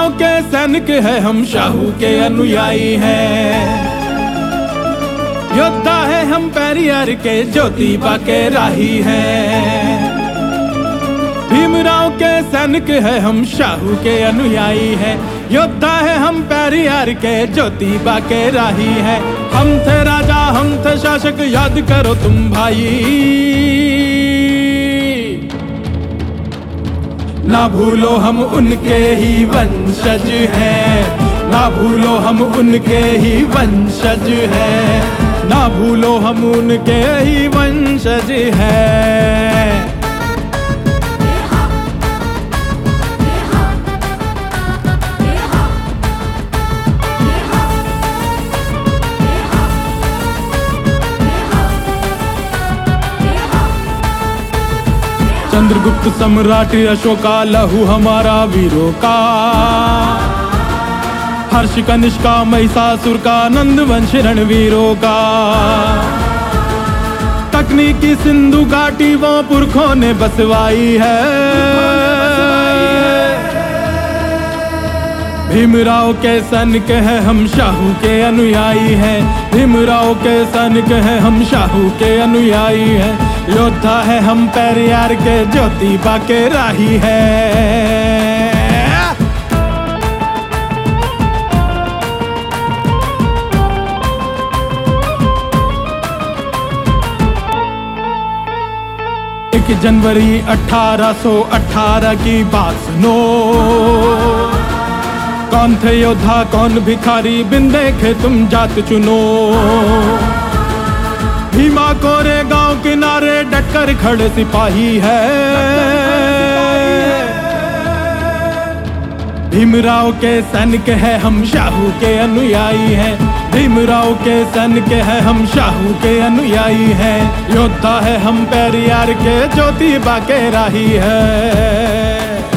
भीमराव के सैनिक है हम शाहू के अनुयायी हैं। योद्धा है हम पेरियार के ज्योतिबा के राही हैं। भीमराव के सैनिक है हम शाहू के अनुयायी हैं। योद्धा है हम पेरियार के ज्योतिबा के राही हैं। हम थे राजा हम थे शासक याद करो तुम भाई, ना भूलो हम उनके ही वंशज हैं। ना भूलो हम उनके ही वंशज हैं। ना भूलो हम उनके ही वंशज हैं। चंद्रगुप्त सम्राट अशोका लहू हमारा वीरों का। हर्ष कनिष्का महिषासुर का नंदवंश रणवीरों का। तकनीकी सिंधु घाटी वो पुरखों ने बसवाई है। भीमराव के सैनिक है हम शाहू के अनुयायी हैं। भीमराव के सैनिक है हम शाहू के अनुयायी हैं। योद्धा है हम पेरियार के ज्योतिबा के राही हैं। जनवरी 1818 की बात सुनो। कौन थे योद्धा कौन भिखारी बिन देखे तुम जात चुनो। भीमा कोरे गांव किनारे डटकर खड़े सिपाही है। भीमराव के सैनिक है हम शाहू के अनुयायी हैं। भीमराव के सैनिक है हम शाहू के अनुयायी हैं। योद्धा है हम पेरियार के ज्योतिबा के राही है।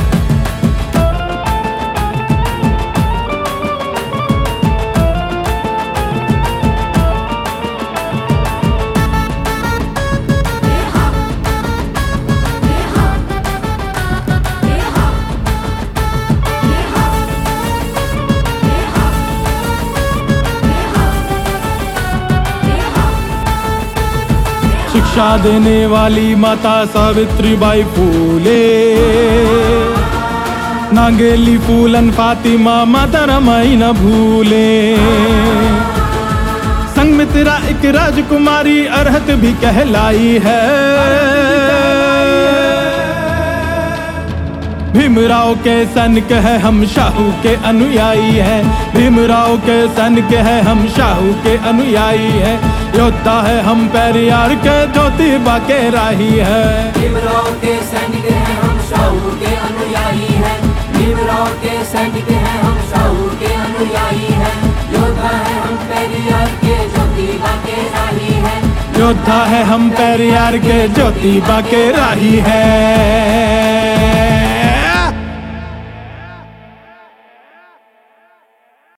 शिक्षा देने वाली माता सावित्रीबाई फूले। नागेली फूलन फातिमा माता रमाई न भूले। संगमित्रा एक राजकुमारी अरहत भी कहलाई है। भीमराव के सैनिक है हम शाहू के अनुयायी हैं। भीमराव के सैनिक है हम शाहू के अनुयायी हैं। योद्धा है हम पेरियार के ज्योतिबा के राही है। भीमराव के सैनिक हैं हम शाहू के अनुयायी हैं। भीमराव के सैनिक हैं हम शाहू के अनुयायी हैं। योद्धा है हम पेरियार के ज्योतिबा के राही हैं। योद्धा है हम पेरियार के ज्योतिबा के राही हैं।